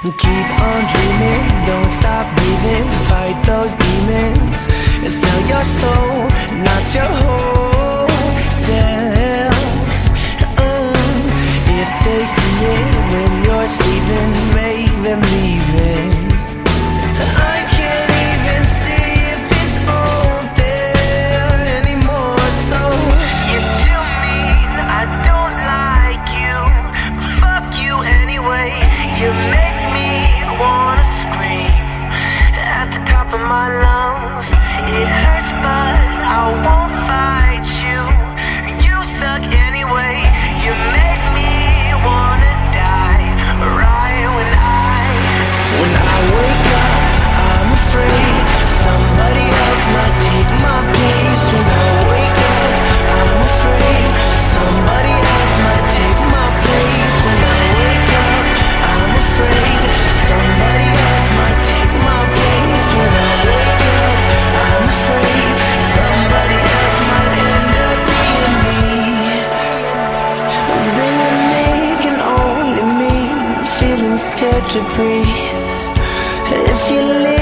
Keep on dreaming, don't stop breathing. Fight those demons and sell your soul, not your whole self. If they see it when you're sleeping, make them leave it. I can't even see if it's all there anymore. So you're too mean, I don't like you, but fuck you anyway. You make me wanna scream at the top of my lungs. It hurts but I won't fight you. You suck anyway. You make me wanna die right when I wake up, I'm afraid somebody else might take my place. When I wake up, I'm afraid somebody else might take my place. When I wake up, I'm afraid somebody else might take my place. When I wake up, I'm afraid somebody else might end up being me. Being me can only mean feeling scared to breathe. If you leave